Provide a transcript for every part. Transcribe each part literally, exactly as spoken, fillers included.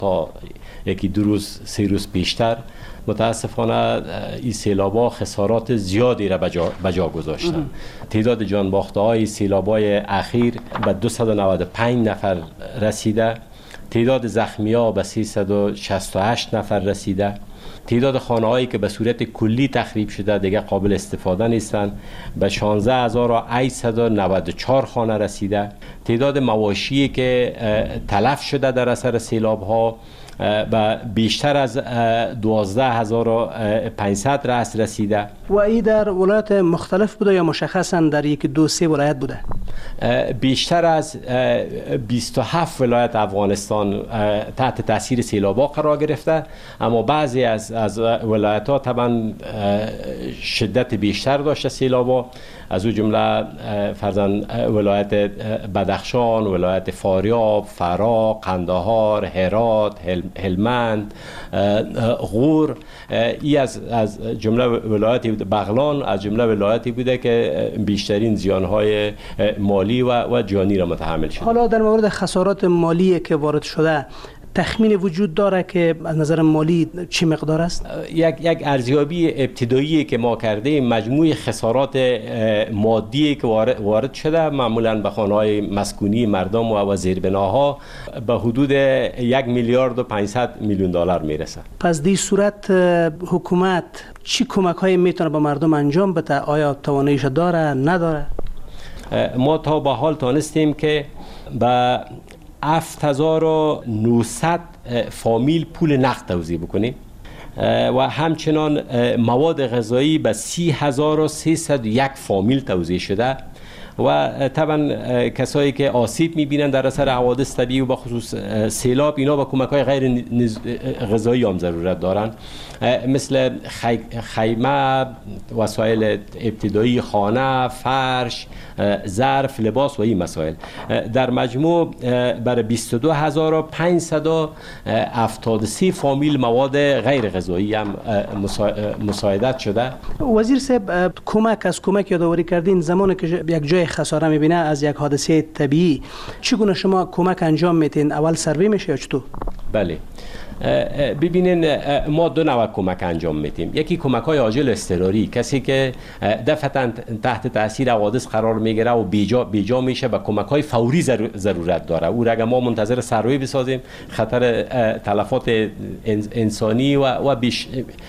تا یکی دو روز سه روز پیشتر متاسفانه این سیلاب‌ها خسارات زیادی را بجا گذاشتن. تعداد جان باخته های سیلاب‌های اخیر به دویست و نود و پنج نفر رسیده، تعداد زخمی ها به سیصد و شصت و هشت نفر رسیده، تعداد خانه هایی که به صورت کلی تخریب شده دیگه قابل استفاده نیستند به شانزده هزار و هشتصد و نود و چهار خانه رسیده، تعداد مواشی که تلف شده در اثر سیلاب ها و بیشتر از دوازده هزار و پانصد رأس رسیده. و این در ولایات مختلف بوده یا مشخصا در یک دو سه ولایت بوده؟ بیشتر از بیست و هفت ولایت افغانستان تحت تاثیر سیلاب‌ها قرار گرفته، اما بعضی از از ولایت‌ها طبعا شدت بیشتر داشته سیلاب‌ها، از او جمله فرزن ولایت بدخشان، ولایت فاریاب، فرا، قندهار، هرات، هلمند، غور. ای از از جمله ولایت بغلان از جمله ولایتی بوده که بیشترین زیان‌های مالی و و جانی را متحمل شده. حالا در مورد خسارات مالی که وارد شده تخمین وجود داره که از نظر مالی چی مقدار است؟ یک یک ارزیابی ابتدایی که ما کردیم مجموع خسارات مادی که وارد شده معمولاً به خانه‌های مسکونی مردم و زیربناها به حدود یک میلیارد و پانصد میلیون دلار میرسه. پس در صورت حکومت چی کمک‌هایی میتونه به مردم انجام بده؟ آیا تواناییش داره نداره؟ ما تا به حال تانستیم که به هفت هزار و نهصد فامیل پول نقد توزیع بکنیم و همچنان مواد غذایی به سی هزار و سیصد و یک فامیل توزیع شده و طبعا کسایی که آسیب میبینن در اثر حوادث طبیعی و به خصوص سیلاب اینا با کمک‌های غیر غذایی هم ضرورت دارن، مثل خیمه، وسایل ابتدایی خانه، فرش، ظرف، لباس و این مسائل. در مجموع برای بیست و دو هزار و پانصد و هفتاد و سه فامیل مواد غیر غذایی هم مساعدت شده. وزیر صاحب کمک از کمک یادآوری کردین زمانی که یک جای خساره میبینه از یک حادثه طبیعی، چگونه شما کمک انجام میتین؟ اول سروی میشه یا چطور؟ بله، ببینین ما دو نوع کمک انجام میدیم. یکی کمک های عاجل اضطراری، کسی که دفعتا تحت تاثیر حوادث قرار میگیره و بیجا بیجا میشه به کمک های فوری ضرورت داره. او را ما منتظر سروی بسازیم خطر تلفات انسانی و و بیش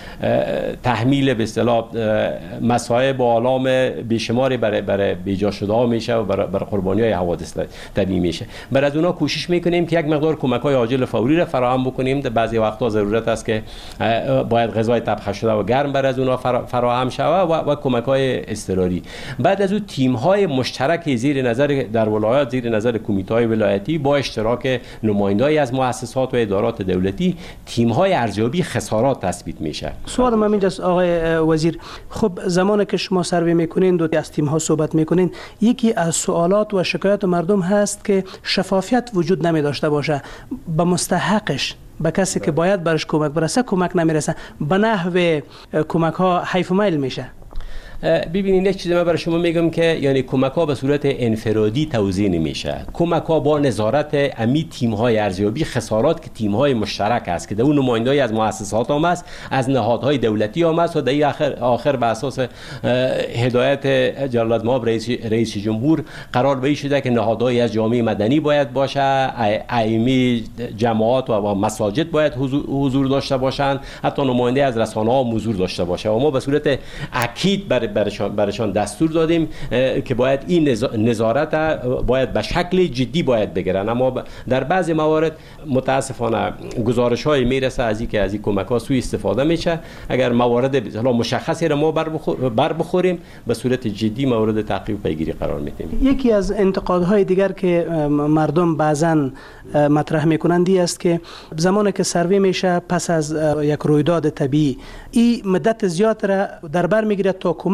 تحمیل به اصطلاح مصائب و آلام بیشماری برای برای بیجا شده ها میشه و برای, برای قربانی های حوادث طبیعی میشه. برای از اونها کوشش میکنیم که یک مقدار کمک های عاجل فوری را فراهم بکنیم. بعضی وقتا ضرورت است که باید غذای طبخ شده و گرم بر از اونها فراهم شود و, و کمک‌های اضطراری. بعد از اون تیم‌های مشترک زیر نظر در ولایات زیر نظر کمیته‌های ولایتی با اشتراک نماینده‌ای از مؤسسات و ادارات دولتی تیم‌های ارزیابی خسارات تثبیت میشه. سوال من اینجاست آقای وزیر، خب زمانی که شما سروی میکنین و از تیم‌ها صحبت میکنین، یکی از سوالات و شکایات مردم هست که شفافیت وجود نمی داشته باشه، به مستحقش به کسی که باید برش کمک برسه کمک نمیرسه، به نحو کمک ها حیف و میل میشه. ببینید یک چیزی من برای شما میگم که یعنی کمک ها به صورت انفرادی توزیع نمیشه. کمک ها با نظارت امی تیم های ارزیابی خسارات که تیم های مشترک است که در اون نماینده‌ای از مؤسسات هم است، از نهادهای دولتی هم است و در آخر آخر به اساس هدایت جلال مآب رئیس رئیس جمهور قرار به شده که نهادهای از جامعه مدنی باید باشه، ائمه جماعات و مساجد باید حضور داشته باشند، حتی نماینده از رسانه‌ها هم حضور داشته باشه و ما به صورت اکید بر برشان, برشان دستور دادیم که باید این نظارت باید به شکل جدی باید بگیرن. اما در بعضی موارد متاسفانه گزارش های میرسه از اینکه از این کمک ها سوء استفاده میشه. اگر موارد مشخصی را ما بر بخوریم به صورت جدی مورد تعقیب پیگیری قرار میدیم. یکی از انتقادهای دیگر که مردم بعضا مطرح میکنند است که زمانی که سروی میشه پس از یک رویداد طبیعی این مدت زیاد را در بر میگیره تا کمک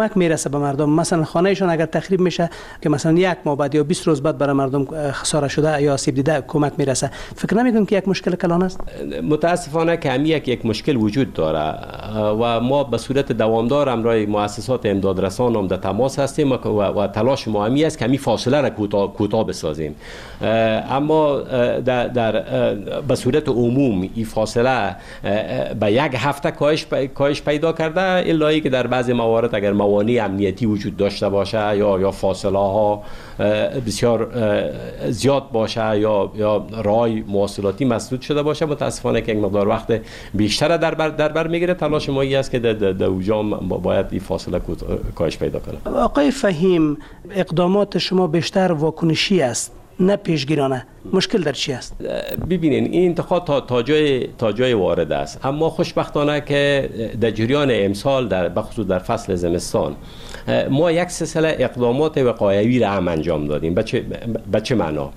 کمک میرسه به مردم؟ مثلا خانهشون اگر تخریب میشه که مثلا یک ماه بعد یا بیست روز بعد برای مردم خساره شده یا آسیب دیده کمک میرسه، فکر نمیکنید که یک مشکل کلان است؟ متاسفانه که همی یک یک مشکل وجود داره و ما به صورت دوامدار امرای مؤسسات امداد رسان هم در تماس هستیم و, و تلاش ما همی است که همی فاصله را کوتاه کوتاه بسازیم. اما در, در به صورت عموم این فاصله به یک هفته کاهش کاهش پیدا کرده، الا ای که در بعضی موارد اگر موانع امنیتی وجود داشته باشه یا یا فاصله ها بسیار زیاد باشه یا یا راهی مواصلاتی مسدود شده باشه، متاسفانه که یک مقدار وقت بیشتر در بر در بر میگیره. تلاش ما است که در اوجا باید این فاصله کاهش پیدا کنه. آقای فهیم، اقدامات شما بیشتر واکنشی است نه پیشگیرانه. مشکل در چی است؟ ببینین این انتقاد تا تا جای تا جای وارد است، اما خوشبختانه که در جریان امسال در بخصوص در فصل زمستان ما یک سلسله اقدامات وقایوی را هم انجام دادیم. به چه به چه معنا؟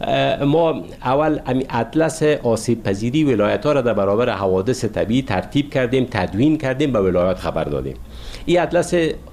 ما اول امی اطلس آسیب پذیری ولایت ها را در برابر حوادث طبیعی ترتیب کردیم، تدوین کردیم، به ولایت خبر دادیم. این اطلس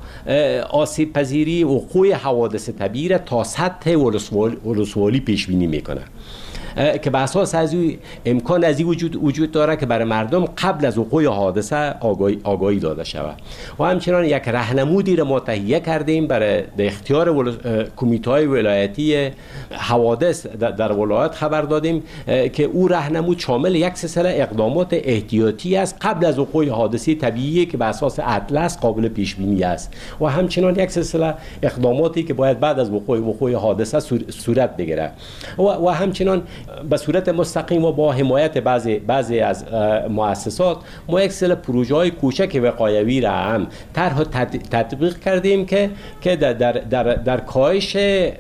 آسیب پذیری وقوع حوادث طبیعی را تا سطح ولسوالی پیش بینی میکنه که به اساس از این امکان از این وجود وجود داره که برای مردم قبل از وقوع حادثه آگاهی, آگاهی داده شود. و همچنان یک راهنمودی را ما تهیه کردیم برای در اختیار کمیته‌های ولایتی حوادث در ولایت خبر دادیم که او راهنمود شامل یک سلسله اقدامات احتیاطی است قبل از وقوع حادثه طبیعی که به اساس اطلس قابل پیش بینی است، و همچنان یک سلسله اقداماتی که باید بعد از وقوع وقوع حادثه صورت بگیره و, و همچنان به صورت مستقیم و با حمایت بعضی بعضی از مؤسسات ما یک سری پروژه‌های کوچک وقایوی را هم طرح تطبیق کردیم که که در در در, در کاهش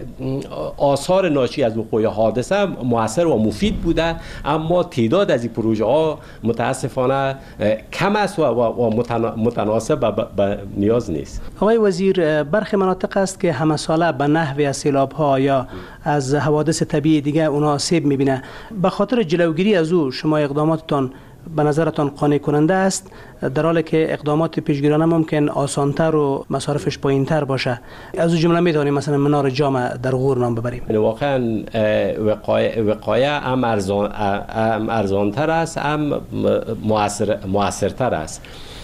آثار ناشی از وقوع حادثه موثر و مفید بوده، اما تعداد از این پروژه ها متاسفانه کم است و, و متناسب به نیاز نیست. آقای وزیر، برخی مناطق است که همه ساله به نحوی از سیلاب‌ها یا از حوادث طبیعی دیگه اونها آسیب می‌بینه. به خاطر جلوگیری از او شما اقداماتتان به نظرتان قانع کننده است، در حالی که اقدامات پیشگیرانه ممکن آسانتر و مصارفش پایینتر باشه؟ از او جمله می‌دانیم مثلا منار جام در غور نام ببریم. واقعا وقایع وقایع هم ارزان هم ارزانتر است، هم مؤثر مؤثرتر است.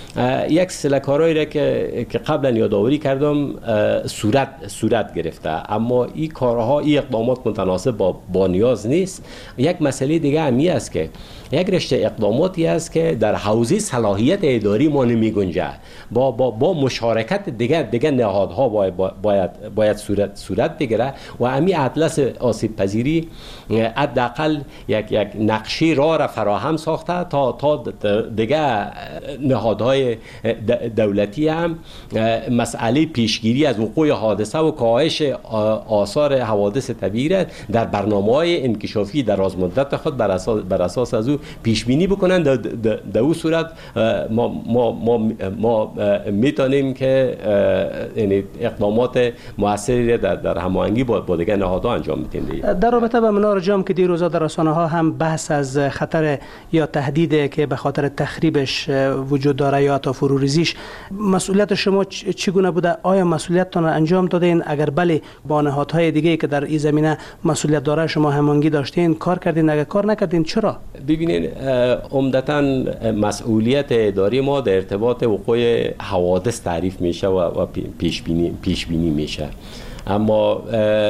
یک سلسله کارهایی را که که قبلا یادآوری کردم صورت صورت گرفته، اما این کارها این اقدامات متناسب با با نیاز نیست. یک مسئله دیگه همی است که یک رشته اقداماتی است که در حوزه صلاحیت اداری ما نمی گنجه. با با با مشارکت دیگه دیگه نهادها باید باید باید صورت صورت بگیره و همین اطلس آسیب پذیری حداقل یک یک نقشه راه را فراهم ساخته تا تا دیگه نهادهای دولتی هم مسئله پیشگیری از وقوع حادثه و کاهش آثار حوادث طبیعی را در برنامه‌های انکشافی درازمدت خود بر اساس بر اساس از او پیش بینی بکنن. در در اون صورت ما ما ما ما میتونیم که یعنی اقدامات موثری در در هماهنگی با با دیگر نهادها انجام میدیم. در رابطه با منار جام که دیروزا در رسانه‌ها هم بحث از خطر یا تهدیدی که به خاطر تخریبش وجود داره یا تا فروریزیش، مسئولیت شما چگونه بوده؟ آیا مسئولیتتان را انجام دادین؟ اگر بله، با نهادهای دیگه که در این زمینه مسئولیت داره شما هماهنگی داشتین، کار کردین؟ اگر کار نکردین چرا؟ ببینید، عمدتاً مسئولیت اداری ما در ارتباط وقوع حوادث تعریف میشه و پیش بینی پیش بینی میشه، اما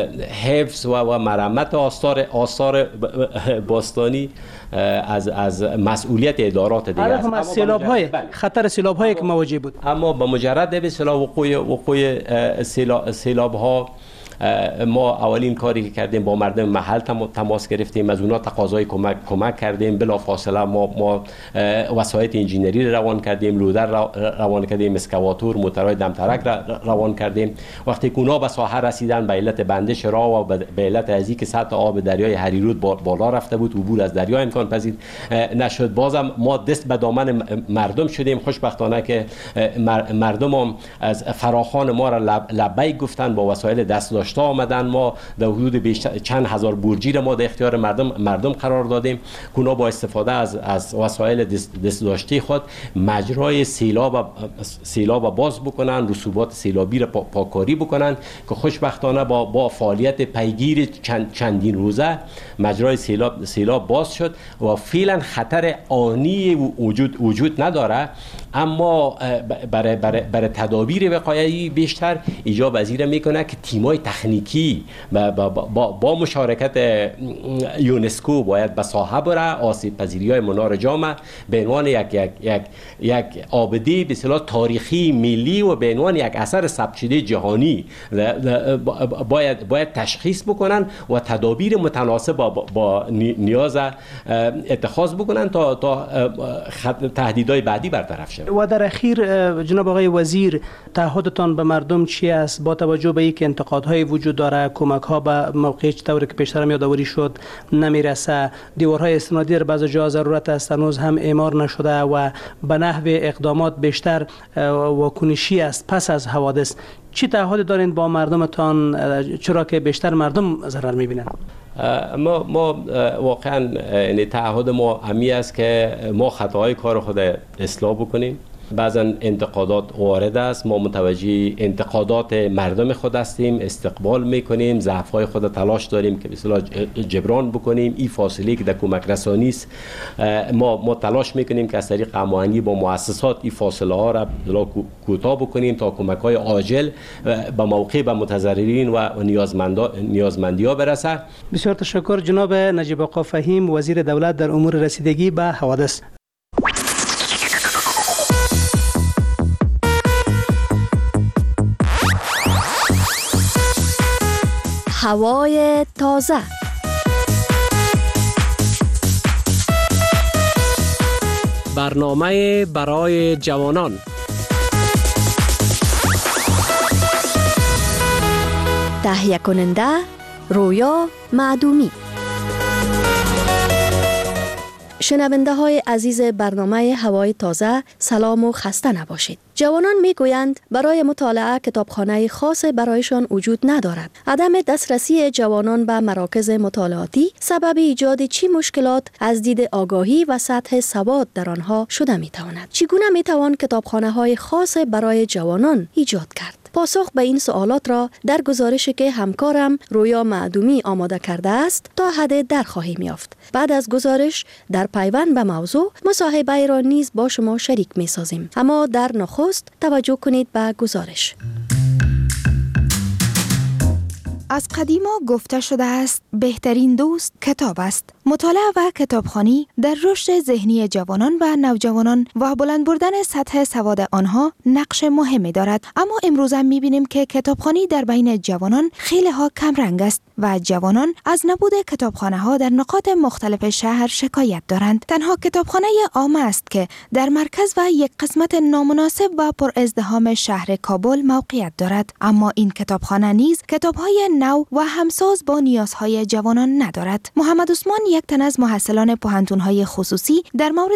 حفظ و, و مرمت آثار آثار باستانی از از مسئولیت ادارات دیگه است. اما سیلاب های خطر سیلاب هایی که مواجه بود، اما به مجرد به اصطلاح وقوع وقوع سیلاب ها ما اولین کاری که کردیم با مردم محل تماس گرفتیم، از اونها تقاضای کمک کمک کردیم. بلافاصله ما ما وسایل انجینری روان کردیم، لودر روان کردیم، اسکواتور، موتورهای دمترک روان کردیم. وقتی که اونها به ساحه رسیدن به علت بندش راه و به علت از اینکه سطح آب دریای هریرود بالا رفته بود، عبور از دریا امکان پذیر نشد، بازم ما دست به دامن مردم شدیم. خوشبختانه که مردم هم از فراخوان ما را لبیک گفتن، با وسایل دست داشت داشته آمدن. ما در حدود بیشتر چند هزار برجی را ما در اختیار مردم مردم قرار دادیم که اونا با استفاده از از وسایل دست داشته خود مجرای سیلاب سیلاب باز بکنن، رسوبات سیلابی را پا، پاکاری بکنن که خوشبختانه با با فعالیت پیگیر چند چندین روزه مجرای سیلاب سیلاب باز شد و فعلا خطر آنی وجود وجود نداره، اما برای برای برای تدابیر وقایعی بیشتر ایجاب پذیر میکنه که تیمای تکنیکی با, با, با, با مشارکت یونسکو باید به ساحه بره. آسیب پذیری های منار جامع به عنوان یک یک یک یک آبده به اصطلاح تاریخی ملی و به عنوان یک اثر ثبت شده جهانی باید باید تشخیص بکنن و تدابیر متناسب با, با نیاز اتخاذ بکنن تا تا تهدیدهای بعدی برطرف شود. و در اخیر جناب آقای وزیر، تعهدتان به مردم چی است با توجه به اینکه انتقادهای وجود داره، کمک ها به موقع طوری که پیشتر هم یادآوری شد نمیرسه، دیوارهای استنادی در بعضی جاها ضرورت است هنوز هم اعمار نشده و به نحو اقدامات بیشتر واکنشی است پس از حوادث، چی تعهد دارین با مردمتان، چرا که بیشتر مردم ضرر میبینن؟ ما ما واقعا یعنی تعهد ما همی است که ما خطاهای کار خود اصلاح بکنیم. بعضا انتقادات وارد است، ما متوجه انتقادات مردم خود هستیم، استقبال میکنیم، ضعف‌های خود تلاش داریم که به اصطلاح جبران بکنیم. این فاصله که در کمک رسانی است ما ما تلاش میکنیم که از طریق هماهنگی با مؤسسات این فاصله ها را کوتاه بکنیم تا کمک‌های عاجل به موقع به متضررین و نیازمندی ها برسه. بسیار تشکر جناب نجیب آقا فهیم، وزیر دولت در امور رسیدگی به حوادث. هوای تازه. برنامه برای جوانان. تهیه کننده رویا معدومی. شنونده های عزیز برنامه هوای تازه، سلام و خسته نباشید. جوانان می گویند برای مطالعه کتابخانه خاص برایشان وجود ندارد. عدم دسترسی جوانان به مراکز مطالعاتی سبب ایجاد چی مشکلات از دید آگاهی و سطح سواد در آنها شده می تواند؟ چگونه می توان کتابخانه های خاص برای جوانان ایجاد کرد؟ پاسخ به این سوالات را در گزارشی که همکارم رویا معدومی آماده کرده است تا حد در خواهیم یافت. بعد از گزارش در پیوند به موضوع مصاحبه را نیز با شما شریک می سازیم. اما در نخست توجه کنید به گزارش. از قدیما گفته شده است بهترین دوست کتاب است. مطالعه و کتابخوانی در رشد ذهنی جوانان و نوجوانان و بلند بردن سطح سواد آنها نقش مهمی دارد. اما امروز هم می‌بینیم که کتابخوانی در بین جوانان خیلی ها کم رنگ است و جوانان از نبود کتابخانه ها در نقاط مختلف شهر شکایت دارند. تنها کتابخانه عامه است که در مرکز و یک قسمت نامناسب و پر ازدحام شهر کابل موقعیت دارد. اما این کتابخانه نیز کتاب‌های نو و همساز با نیازهای جوانان ندارد. محمد عثمان، یک تن از محصلان پوهنتون‌های خصوصی، در مورد